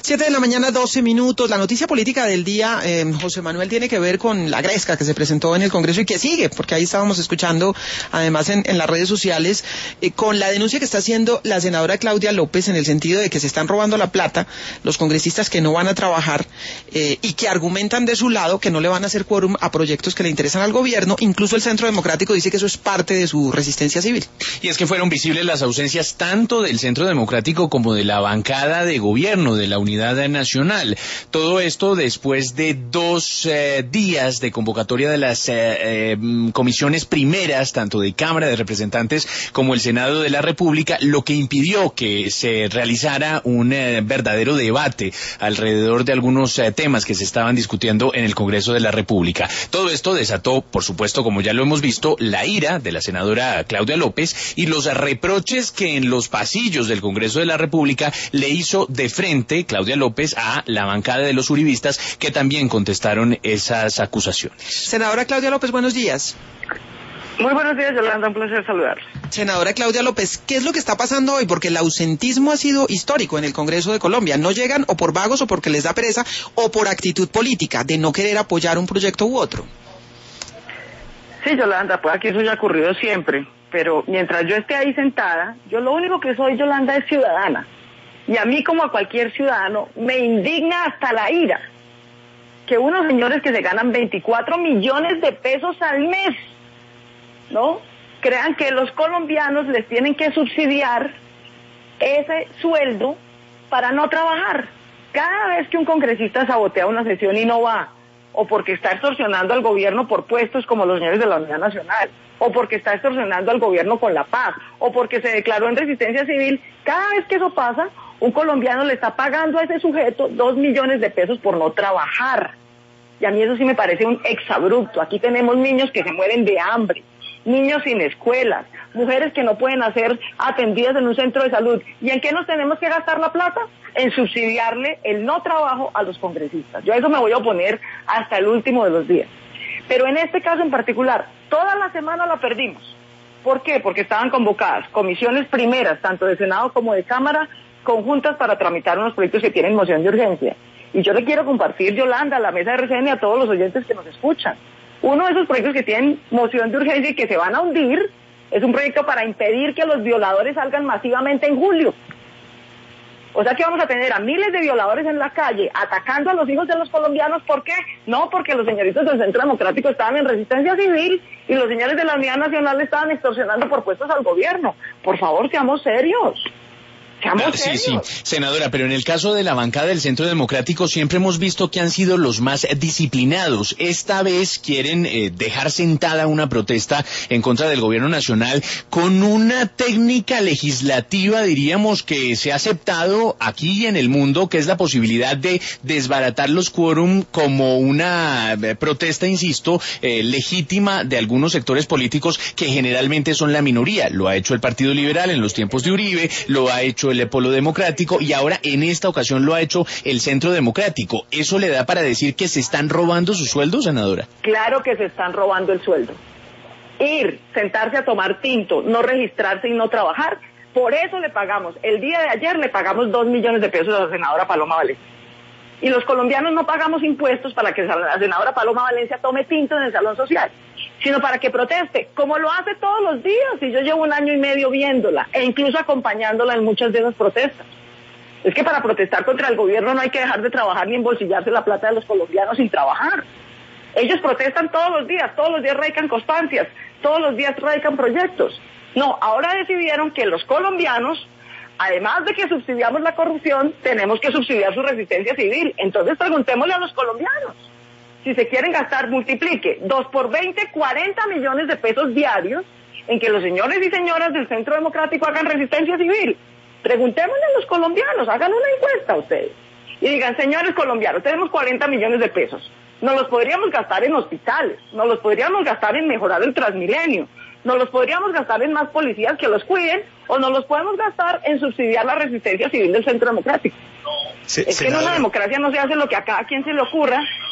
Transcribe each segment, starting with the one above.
7 de la mañana, 12 minutos. La noticia política del día, José Manuel, tiene que ver con la gresca que se presentó en el Congreso y que sigue, porque ahí estábamos escuchando, además en las redes sociales, con la denuncia que está haciendo la senadora Claudia López en el sentido de que se están robando la plata los congresistas que no van a trabajar y que argumentan de su lado que no le van a hacer quórum a proyectos que le interesan al gobierno. Incluso el Centro Democrático dice que eso es parte de su resistencia civil. Y es que fueron visibles las ausencias tanto del Centro Democrático como de la bancada de gobierno de la Unidad Nacional. Todo esto después de 2 días de convocatoria de las comisiones primeras, tanto de Cámara de Representantes como el Senado de la República, lo que impidió que se realizara un verdadero debate alrededor de algunos temas que se estaban discutiendo en el Congreso de la República. Todo esto desató, por supuesto, como ya lo hemos visto, la ira de la senadora Claudia López y los reproches que en los pasillos del Congreso de la República le hizo de frente Claudia López a la bancada de los uribistas, que también contestaron esas acusaciones. Senadora Claudia López, buenos días. Muy buenos días, Yolanda, un placer saludarla. Senadora Claudia López, ¿qué es lo que está pasando hoy? Porque el ausentismo ha sido histórico en el Congreso de Colombia. No llegan o por vagos o porque les da pereza o por actitud política de no querer apoyar un proyecto u otro. Sí, Yolanda, pues aquí eso ya ha ocurrido siempre, pero mientras yo esté ahí sentada, yo lo único que soy, Yolanda, es ciudadana. Y a mí, como a cualquier ciudadano, me indigna hasta la ira que unos señores que se ganan 24 millones de pesos al mes, ¿no?, crean que los colombianos les tienen que subsidiar ese sueldo para no trabajar. Cada vez que un congresista sabotea una sesión y no va, o porque está extorsionando al gobierno por puestos como los señores de la Unidad Nacional, o porque está extorsionando al gobierno con la paz, o porque se declaró en resistencia civil, cada vez que eso pasa, un colombiano le está pagando a ese sujeto 2 millones de pesos por no trabajar. Y a mí eso sí me parece un exabrupto. Aquí tenemos niños que se mueren de hambre, niños sin escuelas, mujeres que no pueden ser atendidas en un centro de salud. ¿Y en qué nos tenemos que gastar la plata? En subsidiarle el no trabajo a los congresistas. Yo a eso me voy a oponer hasta el último de los días. Pero en este caso en particular, toda la semana la perdimos. ¿Por qué? Porque estaban convocadas comisiones primeras, tanto de Senado como de Cámara, conjuntas para tramitar unos proyectos que tienen moción de urgencia. Y yo le quiero compartir, Yolanda, a la mesa de RCN y a todos los oyentes que nos escuchan. Uno de esos proyectos que tienen moción de urgencia y que se van a hundir es un proyecto para impedir que los violadores salgan masivamente en julio. O sea que vamos a tener a miles de violadores en la calle atacando a los hijos de los colombianos. ¿Por qué? No, porque los señoritos del Centro Democrático estaban en resistencia civil y los señores de la Unidad Nacional estaban extorsionando por puestos al gobierno. Por favor, seamos serios. Sí, sí, senadora, pero en el caso de la bancada del Centro Democrático siempre hemos visto que han sido los más disciplinados. Esta vez quieren dejar sentada una protesta en contra del gobierno nacional con una técnica legislativa, diríamos, que se ha aceptado aquí y en el mundo, que es la posibilidad de desbaratar los quórum como una protesta, insisto, legítima de algunos sectores políticos que generalmente son la minoría. Lo ha hecho el Partido Liberal en los tiempos de Uribe, lo ha hecho el Polo Democrático y ahora en esta ocasión lo ha hecho el Centro Democrático. ¿Eso le da para decir que se están robando su sueldo, senadora? Claro que se están robando el sueldo. Ir, sentarse a tomar tinto, no registrarse y no trabajar. Por eso le pagamos, el día de ayer le pagamos 2 millones de pesos a la senadora Paloma Valencia. Y los colombianos no pagamos impuestos para que la senadora Paloma Valencia tome tinto en el Salón Social, sino para que proteste, como lo hace todos los días, y yo llevo 1 año y medio viéndola, e incluso acompañándola en muchas de esas protestas. Es que para protestar contra el gobierno no hay que dejar de trabajar ni embolsillarse la plata de los colombianos sin trabajar. Ellos protestan todos los días radican constancias, todos los días radican proyectos. No, ahora decidieron que los colombianos, además de que subsidiamos la corrupción, tenemos que subsidiar su resistencia civil. Entonces preguntémosle a los colombianos. Si se quieren gastar, multiplique 2 por 20, 40 millones de pesos diarios en que los señores y señoras del Centro Democrático hagan resistencia civil. Preguntémosle a los colombianos, hagan una encuesta ustedes. Y digan, señores colombianos, tenemos 40 millones de pesos. Nos los podríamos gastar en hospitales, nos los podríamos gastar en mejorar el Transmilenio, nos los podríamos gastar en más policías que los cuiden, o nos los podemos gastar en subsidiar la resistencia civil del Centro Democrático. Es que en una democracia no se hace lo que a cada quien se le ocurra,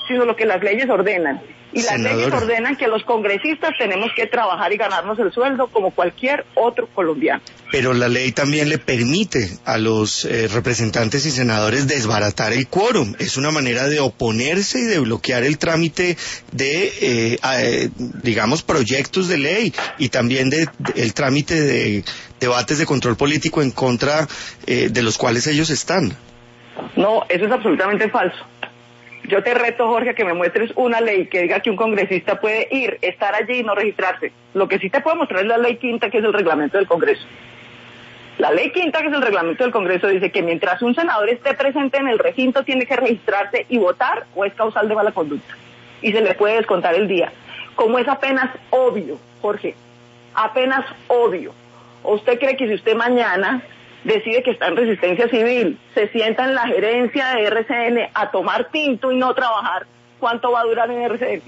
sino lo que las leyes ordenan. Y las Senadora, leyes ordenan que los congresistas tenemos que trabajar y ganarnos el sueldo como cualquier otro colombiano. pero la ley también le permite a los representantes y senadores desbaratar el quórum. Es una manera de oponerse y de bloquear el trámite de, digamos, proyectos de ley y también el trámite de debates de control político en contra de los cuales ellos están. No, eso es absolutamente falso. Yo te reto, Jorge, a que me muestres una ley que diga que un congresista puede ir, estar allí y no registrarse. Lo que sí te puedo mostrar es la ley quinta, que es el reglamento del Congreso. La ley quinta, que es el reglamento del Congreso, dice que mientras un senador esté presente en el recinto tiene que registrarse y votar o es causal de mala conducta. Y se le puede descontar el día. Como es apenas obvio, Jorge, apenas obvio. ¿O usted cree que si usted mañana decide que está en resistencia civil, se sienta en la gerencia de RCN a tomar tinto y no trabajar, cuánto va a durar en RCN?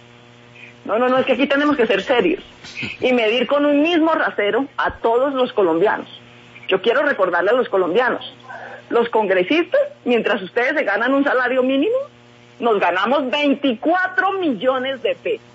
No, es que aquí tenemos que ser serios y medir con un mismo rasero a todos los colombianos. Yo quiero recordarle a los colombianos, los congresistas, mientras ustedes se ganan un salario mínimo, nos ganamos 24 millones de pesos.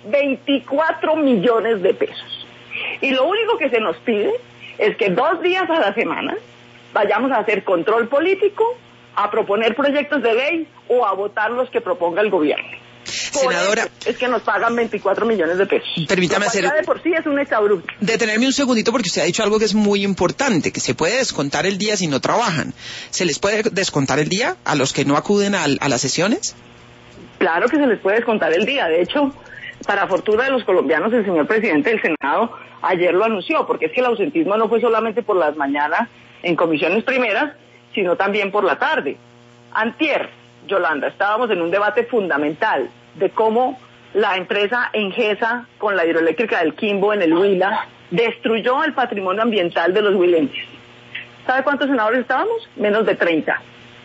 24 millones de pesos. Y lo único que se nos pide es que 2 días a la semana vayamos a hacer control político, a proponer proyectos de ley o a votar los que proponga el gobierno. Senadora, es que nos pagan 24 millones de pesos. Permítame hacer... de por sí es un exabrupto. Detenerme un segundito porque usted ha dicho algo que es muy importante, que se puede descontar el día si no trabajan. ¿Se les puede descontar el día a los que no acuden a las sesiones? Claro que se les puede descontar el día. De hecho, para fortuna de los colombianos, el señor presidente del Senado ayer lo anunció, porque es que el ausentismo no fue solamente por las mañanas en comisiones primeras, sino también por la tarde. Antier, Yolanda, estábamos en un debate fundamental de cómo la empresa Engesa, con la hidroeléctrica del Quimbo en el Huila, destruyó el patrimonio ambiental de los huilenses. ¿Sabe cuántos senadores estábamos? Menos de 30.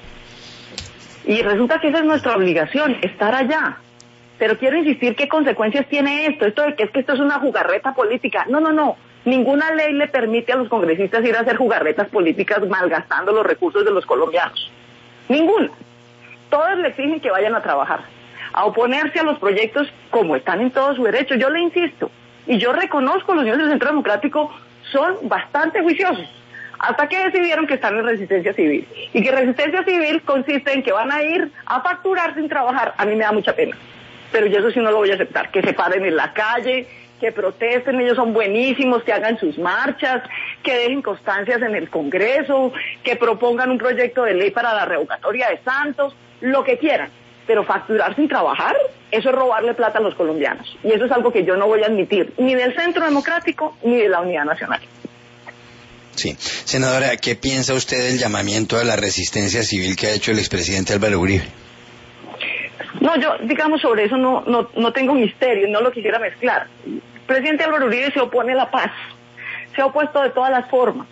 Y resulta que esa es nuestra obligación, estar allá. Pero quiero insistir, ¿qué consecuencias tiene esto? Esto de que esto es una jugarreta política. No. Ninguna ley le permite a los congresistas ir a hacer jugarretas políticas malgastando los recursos de los colombianos. Ninguna. Todos le exigen que vayan a trabajar, a oponerse a los proyectos como están en todo su derecho. Yo le insisto, y yo reconozco, los señores del Centro Democrático son bastante juiciosos, hasta que decidieron que están en resistencia civil. Y que resistencia civil consiste en que van a ir a facturar sin trabajar. A mí me da mucha pena. Pero yo eso sí no lo voy a aceptar, que se paren en la calle, que protesten, ellos son buenísimos, que hagan sus marchas, que dejen constancias en el Congreso, que propongan un proyecto de ley para la revocatoria de Santos, lo que quieran, pero facturar sin trabajar, eso es robarle plata a los colombianos, y eso es algo que yo no voy a admitir, ni del Centro Democrático, ni de la Unidad Nacional. Sí. Senadora, ¿qué piensa usted del llamamiento a la resistencia civil que ha hecho el expresidente Álvaro Uribe? No, yo, digamos, sobre eso no tengo misterio, no lo quisiera mezclar. El presidente Álvaro Uribe se opone a la paz, se ha opuesto de todas las formas.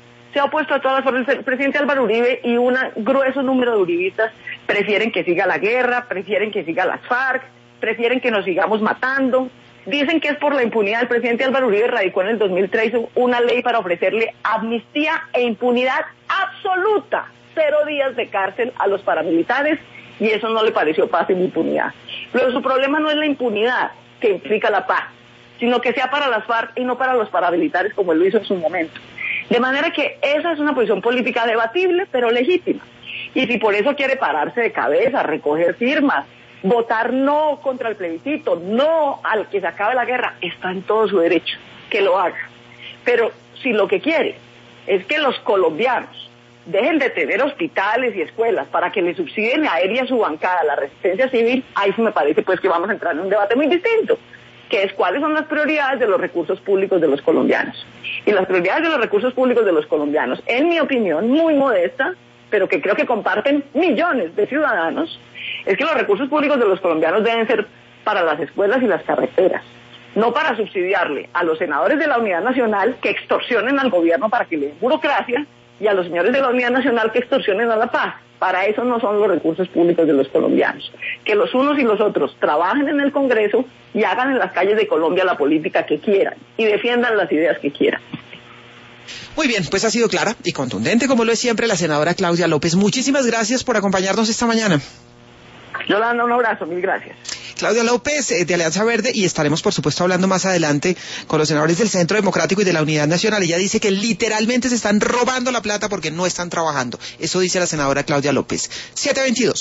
El presidente Álvaro Uribe y un grueso número de uribistas prefieren que siga la guerra, prefieren que siga las FARC, prefieren que nos sigamos matando. Dicen que es por la impunidad. El presidente Álvaro Uribe radicó en el 2003 una ley para ofrecerle amnistía e impunidad absoluta, 0 días de cárcel a los paramilitares, y eso no le pareció paz ni impunidad. Pero su problema no es la impunidad que implica la paz, sino que sea para las FARC y no para los paramilitares como él lo hizo en su momento. De manera que esa es una posición política debatible, pero legítima. Y si por eso quiere pararse de cabeza, recoger firmas, votar no contra el plebiscito, no al que se acabe la guerra, está en todo su derecho, que lo haga. Pero si lo que quiere es que los colombianos dejen de tener hospitales y escuelas para que le subsidien a él y a su bancada la resistencia civil, ahí sí me parece pues que vamos a entrar en un debate muy distinto, que es cuáles son las prioridades de los recursos públicos de los colombianos. Y las prioridades de los recursos públicos de los colombianos, en mi opinión, muy modesta, pero que creo que comparten millones de ciudadanos, es que los recursos públicos de los colombianos deben ser para las escuelas y las carreteras, no para subsidiarle a los senadores de la Unidad Nacional que extorsionen al gobierno para que le den burocracia, y a los señores de la Unidad Nacional que extorsionen a la paz. Para eso no son los recursos públicos de los colombianos. Que los unos y los otros trabajen en el Congreso y hagan en las calles de Colombia la política que quieran y defiendan las ideas que quieran. Muy bien, pues ha sido clara y contundente, como lo es siempre, la senadora Claudia López. Muchísimas gracias por acompañarnos esta mañana. Yolanda, un abrazo, mil gracias. Claudia López, de Alianza Verde, y estaremos, por supuesto, hablando más adelante con los senadores del Centro Democrático y de la Unidad Nacional. Ella dice que literalmente se están robando la plata porque no están trabajando. Eso dice la senadora Claudia López. 7:22.